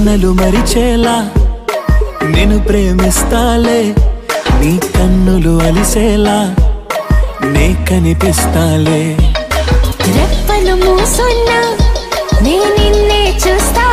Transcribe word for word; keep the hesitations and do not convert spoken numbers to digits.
నిన్నలు మరిచేలా నేను ప్రేమిస్తాలే నీ కన్నులు అలిసేలా నే కనిపిస్తాలే రెప్పలు మూసున్నా నే నిన్నే చూస్తా